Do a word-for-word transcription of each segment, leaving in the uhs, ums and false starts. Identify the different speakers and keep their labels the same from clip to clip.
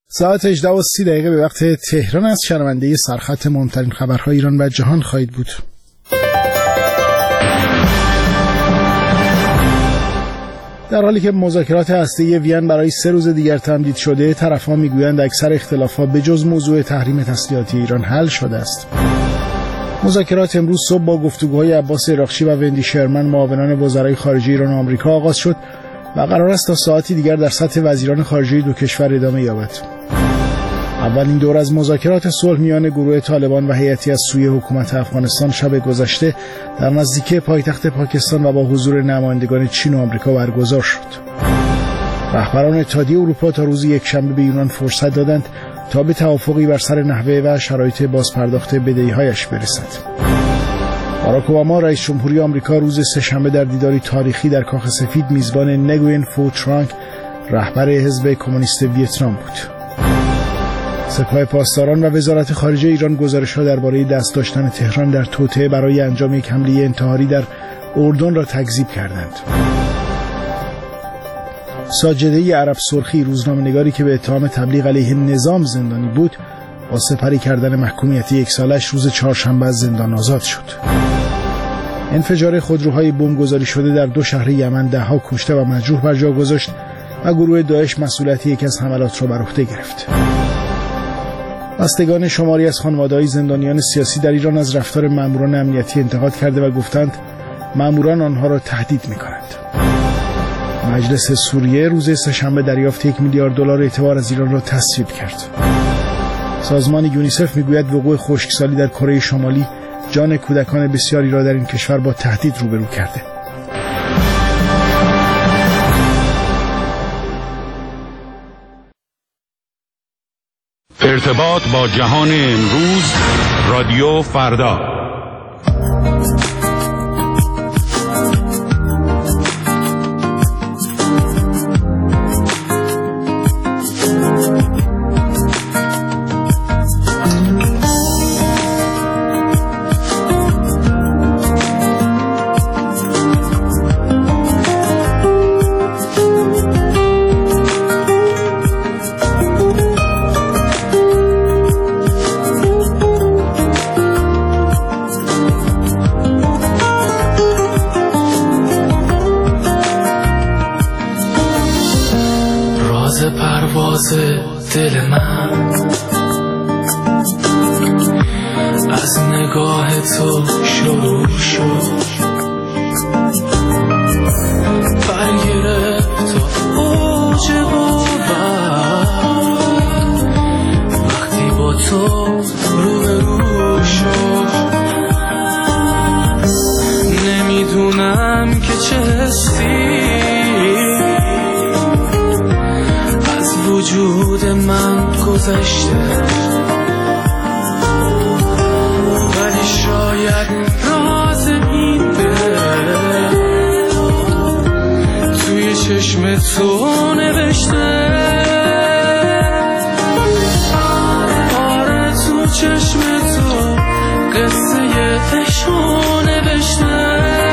Speaker 1: ساعت هجده و سی دقیقه به وقت تهران است. شنونده سرخط مهمترین خبرهای ایران و جهان خواهید بود. در حالی که مذاکرات هسته‌ای وین برای سه روز دیگر تمدید شده، طرفان میگویند اکثر اختلافات به جز موضوع تحریم تسلیحاتی ایران حل شده است. مذاکرات امروز صبح با گفتگوهای عباس عراقچی و وندی شرمن، معاونان وزرای خارجه ایران و آمریکا آغاز شد و قرار است تا ساعتی دیگر در سطح وزیران خارجه دو کشور ادامه یابد. اولین دور از مذاکرات صلح میان گروه طالبان و هیئتی از سوی حکومت افغانستان شب گذشته در نزدیکی پایتخت پاکستان و با حضور نمایندگان چین و آمریکا برگزار شد. رهبران اتحادیه اروپا تا روز یکشنبه به یونان فرصت دادند تا به توافقی بر سر نحوه و شرایط بازپرداخت بدهی‌هایش برسد. باراک اوباما رئیس جمهوری آمریکا روز سه‌شنبه در دیداری تاریخی در کاخ سفید میزبان نگوین فو ترانگ، رهبر حزب کمونیست ویتنام بود. سپاه پاسداران و وزارت خارجه ایران گزارش‌ها درباره دست داشتن تهران در توطئه برای انجام یک حمله انتحاری در اردن را تکذیب کردند. ساجده عرب سرخی، روزنامه‌نگاری که به اتهام تبلیغ علیه نظام زندانی بود، با سپری کردن محکومیت یک سالش روز چهارشنبه از زندان آزاد شد. انفجار خودروهای بمبگذاری شده در دو شهر یمن ده‌ها کشته و مجروح بر جا گذاشت و گروه داعش مسئولیت یکی از حملات را بر عهده گرفت. بستگان شماری از خانواده‌های زندانیان سیاسی در ایران از رفتار ماموران امنیتی انتقاد کرده و گفتند ماموران آنها را تهدید می‌کنند. مجلس سوریه روز سه‌شنبه دریافت یک میلیارد دلار اعتبار از ایران را تصویب کرد. سازمان یونیسف میگوید وقوع خشکسالی در کره شمالی جان کودکان بسیاری را در این کشور با تهدید روبرو کرده.
Speaker 2: ارتباط با جهان امروز، رادیو فردا.
Speaker 3: دل من از نگاه تو شروع شد، برگرفت تا اوج باور وقتی با تو روبرو شد. نمیدونم که چه حسی وجود من گذشته، ولی شاید راز این دل توی چشم تو نوشته. آره تو چشم تو قصه عشق نوشته.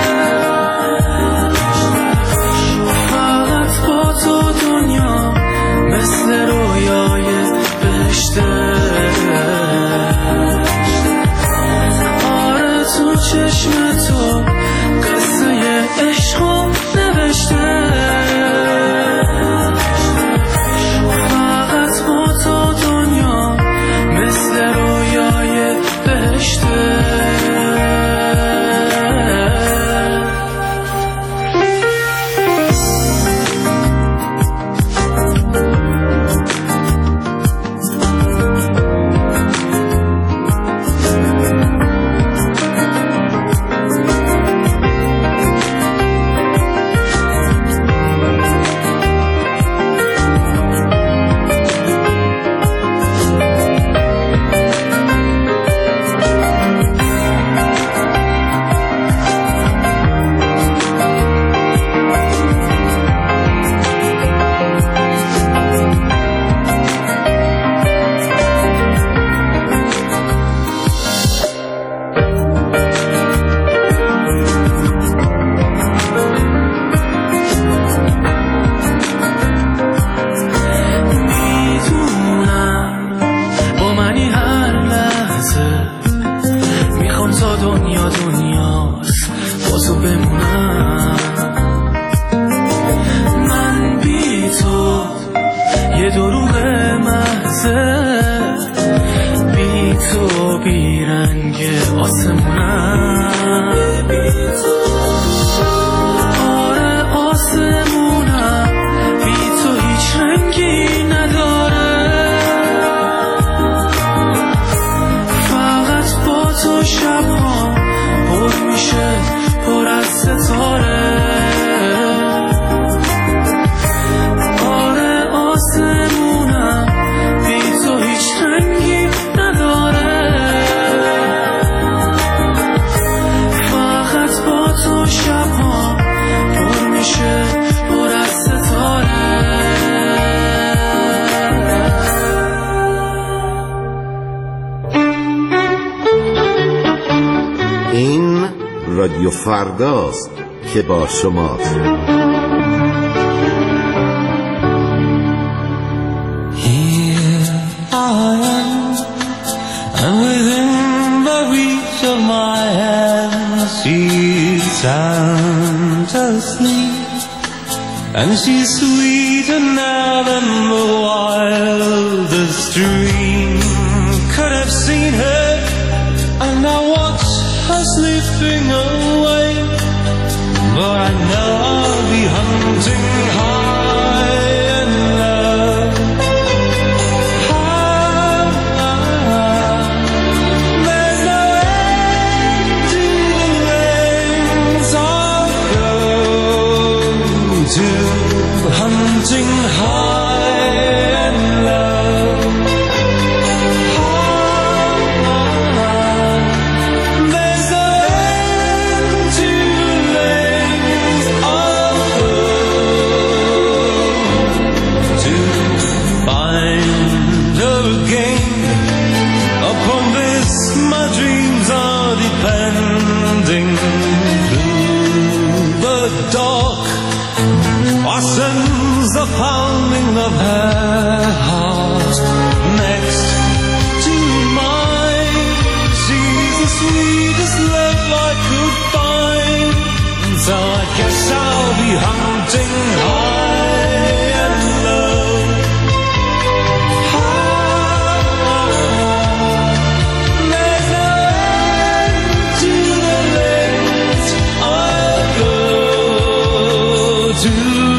Speaker 3: فقط با تو دنیا مثل رویای بهشته. آره تو چشم تو قصه عشق نوشته. بی تو بی رنگ آسمونم، آره آسمونم بی تو هیچ رنگی نداره، فقط با تو شبها پر میشه پر از ستاره، آره آسمونم بی تو هیچ رنگی نداره، فقط با تو شبها پر میشه پر از ستاره.
Speaker 4: این رادیو فرداست که با شماست.
Speaker 3: Here I am, and within the reach of my hand, she's sound asleep, and she's sweeter now than the wildest dream could have seen her, and I watch her slipping away, but I know I'll be hunting high and low. High, there's no end to the lengths I'll go to, hunting high and low. Sends the pounding of her heart next to mine. She's the sweetest love I could find, so I guess I'll be hunting high and low. High, there's no end to the lengths I'll go to.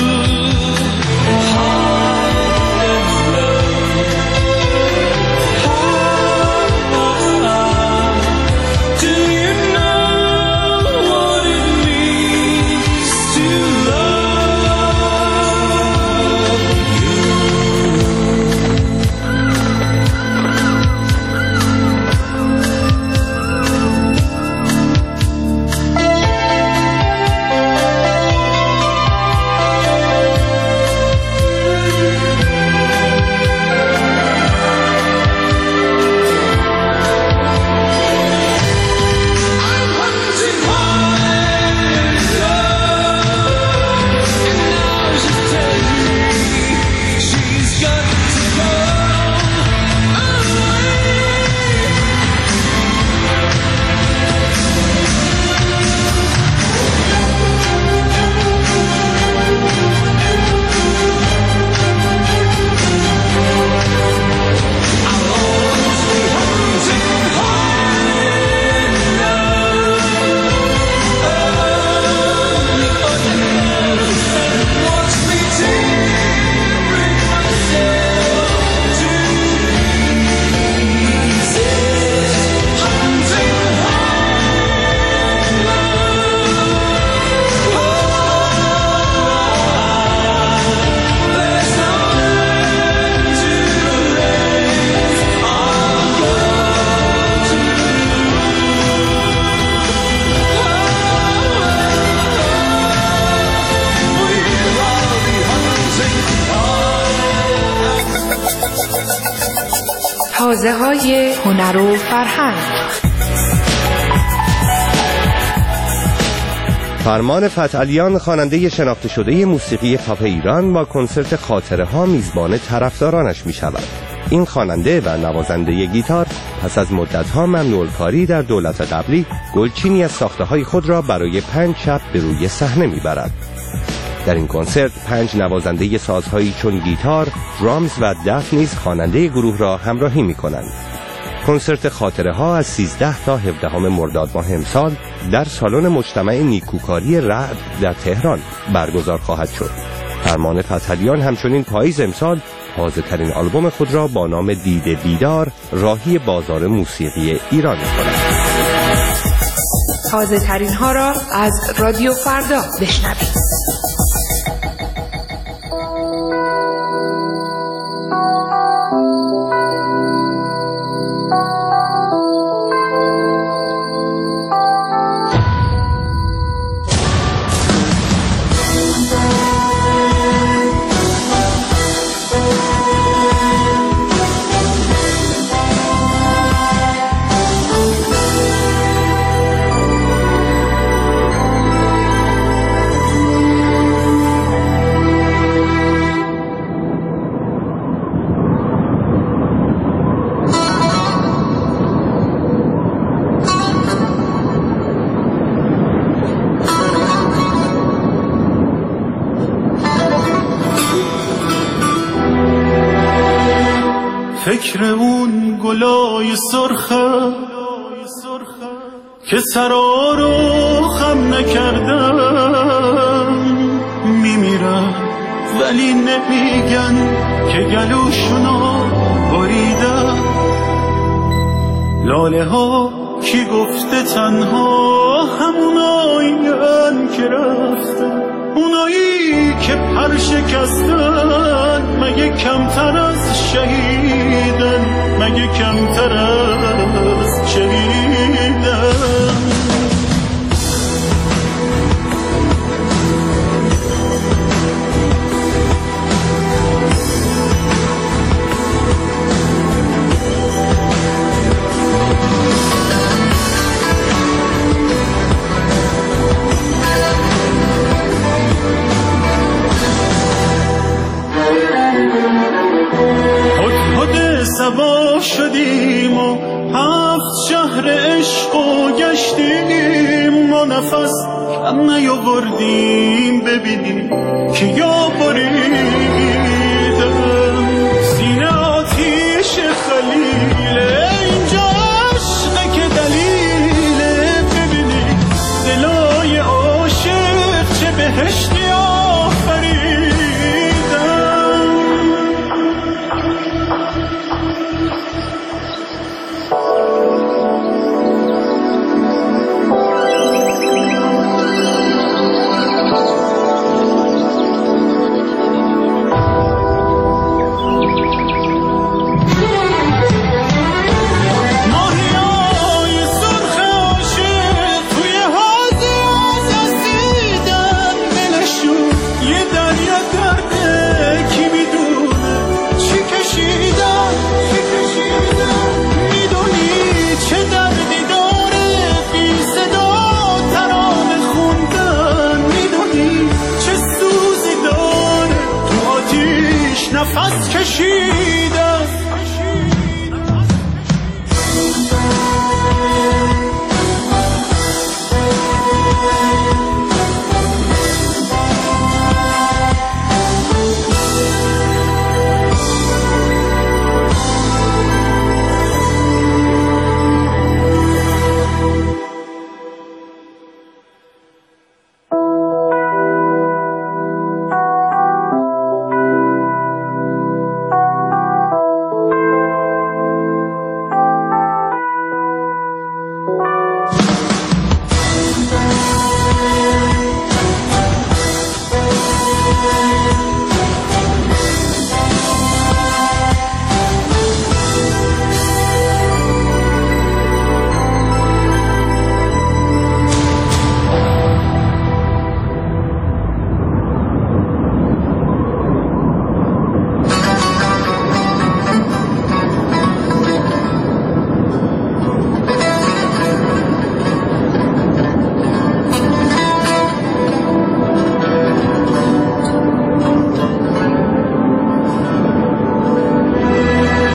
Speaker 5: حوزه‌های هنر و فرهنگ.
Speaker 6: فرمان فتحعلیان خواننده شناخته شده موسیقی پاپ ایران با کنسرت خاطره ها میزبان طرفدارانش می شود. این خواننده و نوازنده گیتار پس از مدت‌ها ممنوع کاری در دولت قبلی گلچینی از ساخته‌های خود را برای پنج شب به روی صحنه می‌برد. در این کنسرت پنج نوازنده سازهایی چون گیتار، درامز و دف نیز خواننده گروه را همراهی می‌کنند. کنسرت خاطره ها از سیزده تا هفدهم مرداد ماه امسال در سالن مجتمع نیکوکاری رعد در تهران برگزار خواهد شد. فرمان فتحعلیان همچنین پاییز امسال تازه‌ترین آلبوم خود را با نام دید بیدار راهی بازار موسیقی ایران می‌کند.
Speaker 5: تازه ترین ها را از رادیو فردا بشنوید.
Speaker 3: فکر اون گلای سرخه که سرا رو خم نکردن میمیرن ولی نمیگن که گلوشونو بریدن. لاله ها کی گفته تنها همونایین که رفتن، اونایی که پر شکستن مگه کمتر از شهیدن، مگه کمتر از شهیدن. سوا شدیم و هفت شهر عشق و گشتیم و نفس کم نیاوردیم ببینیم که یا بریدم. سینه آتیش خلی